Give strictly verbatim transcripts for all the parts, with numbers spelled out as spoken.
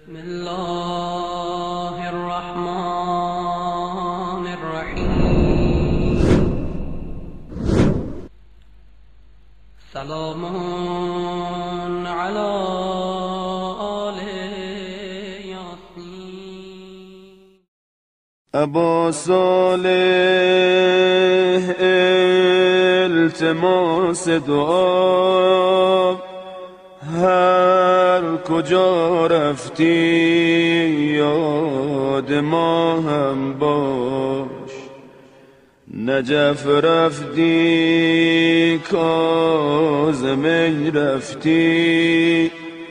بسم الله الرحمن الرحیم. سلام علی آل یاسین. ابا صالح التماس دعا، هر کجا رفتی یاد ما هم باش. نجف رفتی کاظمی رفتی،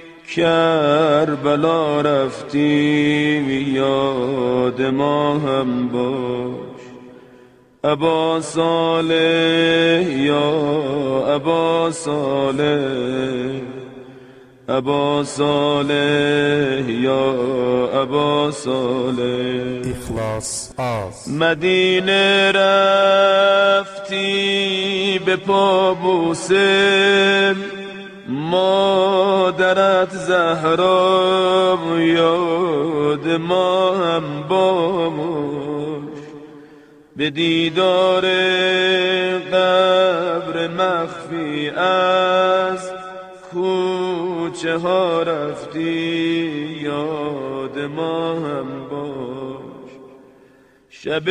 کربلا رفتی یاد ما هم باش. ابا صالح یا ابا صالح، ابا صالح یا ابا صالح. اخلاص آز. مدینه رفتی به پا بوسه، مادرت زهرا یاد ما هم باش. به دیدار قبر مخفی از کوچه ها رفتی یاد ما هم باش. شب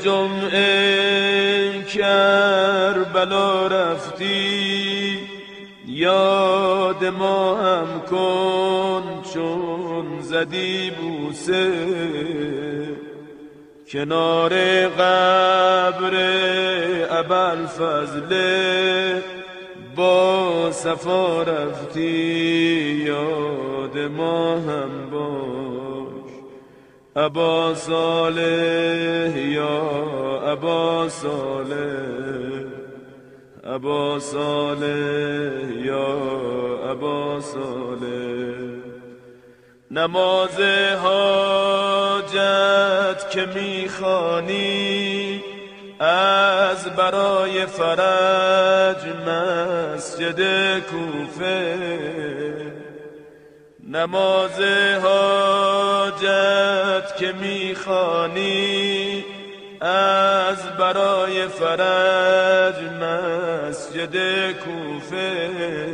جمعه کربلا رفتی یاد ما هم کن چون زدی بوسه. کنار قبر ابوالفضل با صفا رفتی یاد ما هم باش. ابا صالح یا ابا صالح، ابا صالح یا ابا صالح. نماز حاجت که میخوانی از برای فرج مسجد کوفه. نماز حاجت که میخوانی از برای فرج مسجد کوفه.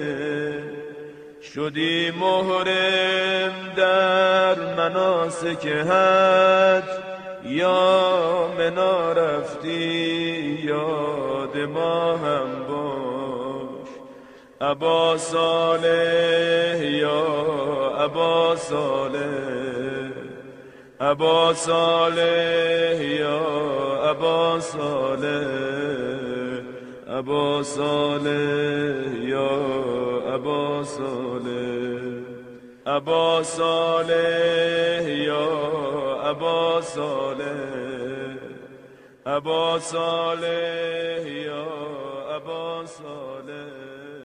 شدی محرم در مناسک حج یا منا رفتی یاد ما هم باش. ابا صالح یا ابا صالح، ابا صالح یا ابا صالح، ابا صالح یا ابا صالح. ابا صالح یا ابا صالح، ابا صالح یا ابا صالح.